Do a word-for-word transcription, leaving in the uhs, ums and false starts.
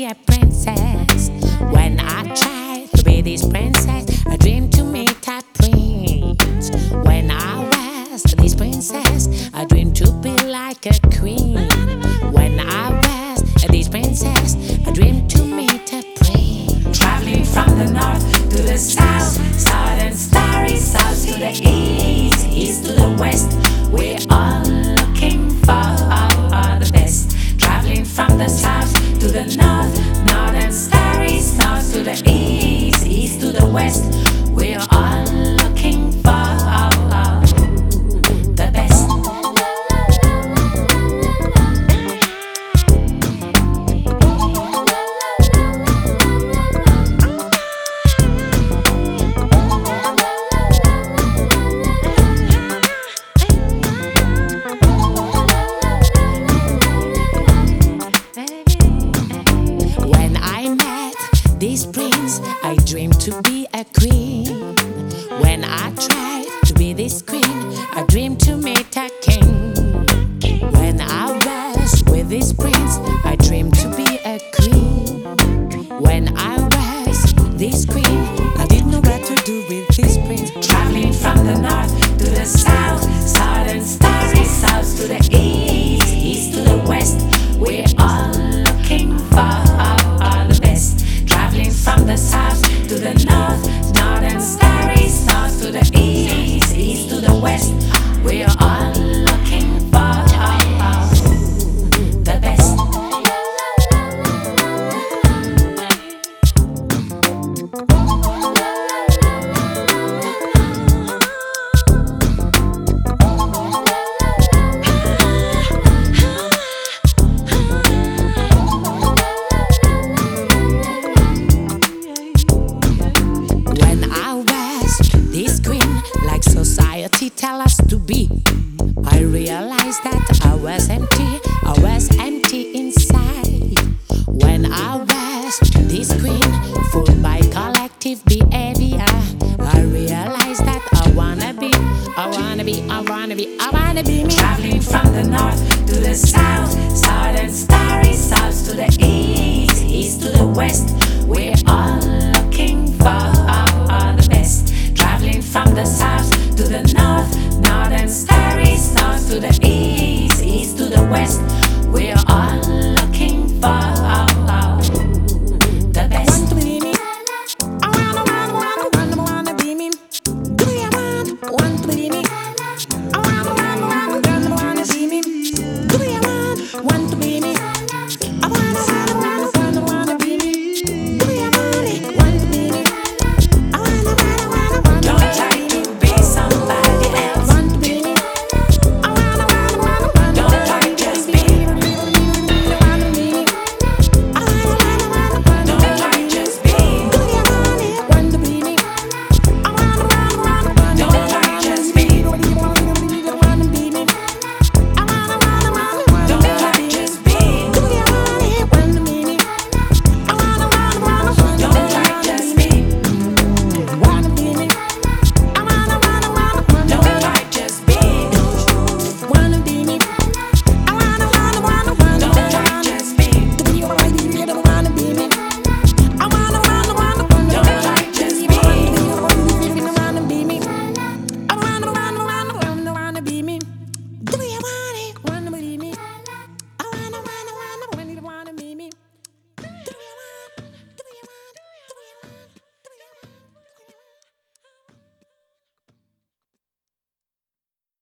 be a princess. When I tried to be this princess, I dreamed to meet a prince. When I was this princess, I dreamed to be like a queen. When I was this princess, I dreamed to meet a prince. Traveling from the north to the south, south and starry south to the east, east to the west, we're all looking for the best. Traveling from the south to the north, north and starry south to the east, east to the west, we're all looking for the best. This prince, I dreamed to be a queen. When I tried to be this queen, I dreamed to meet a king. When I was with this prince, I dreamed to be a queen. When I was this queen, I didn't know what to do with this prince. Traveling from the north to the south, south and starry south to the east, east to the west, we're all looking for the best. Traveling from the south to the north, north and starry south to the east, east to the west, we're all looking for the best. This queen, like society tell us to be, I realized that I was empty, I was empty inside. When I was this queen, fooled by collective behavior, I realized that I wanna be, I wanna be, I wanna be, I wanna be me. Traveling from the north to the south, south and starry south to the east, east to the west,